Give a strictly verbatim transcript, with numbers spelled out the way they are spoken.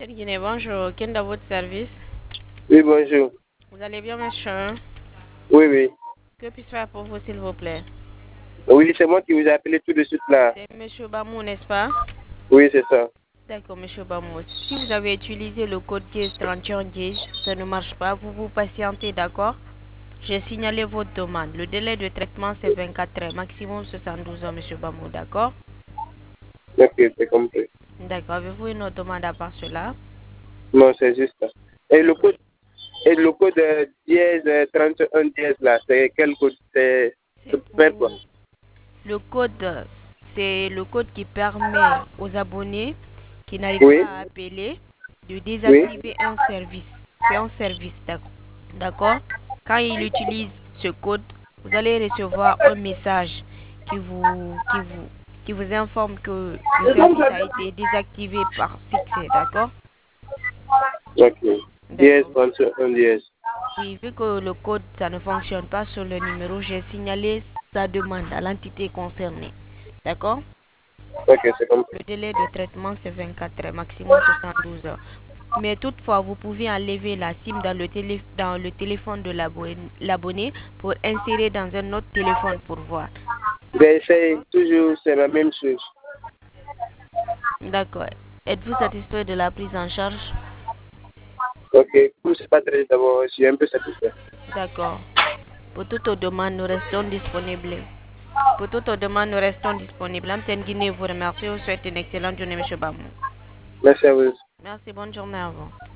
Guinée, bonjour. Quel est dans votre service? Oui, bonjour. Vous allez bien, monsieur? Oui, oui. Que puis-je faire pour vous, s'il vous plaît? Oui, c'est moi qui vous ai appelé tout de suite là. C'est monsieur Bamou, n'est-ce pas? Oui, c'est ça. D'accord, monsieur Bamou. Si vous avez utilisé le code dièse trente et un dièse, ça ne marche pas, vous vous patientez, d'accord? J'ai signalé votre demande. Le délai de traitement, c'est vingt-quatre heures, maximum soixante-douze heures, monsieur Bamou, d'accord? Ok, c'est compris. D'accord. Avez-vous une autre demande à part cela? Non, c'est juste ça. Et le D'accord. code, et le code euh, dièse euh, trente et un dièse là, c'est quel code? C'est C'est c'est pour faire quoi? pour le code, c'est le code qui permet aux abonnés qui n'arrivent Oui, pas à appeler de oui. désactiver un service. C'est un service, d'ac- d'accord? Quand il utilise ce code, vous allez recevoir un message qui vous, qui vous, qui vous informe que le service a été désactivé par succès, d'accord? Ok. Dièse D'accord. trente et un dièse. Oui, vu que le code, ça ne fonctionne pas sur le numéro, j'ai signalé sa demande à l'entité concernée. D'accord? Ok, c'est compris. Le délai de traitement, c'est vingt-quatre heures, maximum soixante-douze heures. Mais toutefois, vous pouvez enlever la SIM dans le, télé, dans le téléphone de l'abonné pour insérer dans un autre téléphone pour voir. Ben, c'est toujours, c'est la même chose. D'accord. Êtes-vous satisfait de la prise en charge? Ok, pour c'est pas très d'abord, je suis un peu satisfait. D'accord. Pour toutes aux demandes, nous restons disponibles. Pour toutes aux demandes, nous restons disponibles. Amten Guinée vous remercie. Vous souhaite une excellente journée, M. Bamou. Merci à vous. Merci, bonne journée à vous.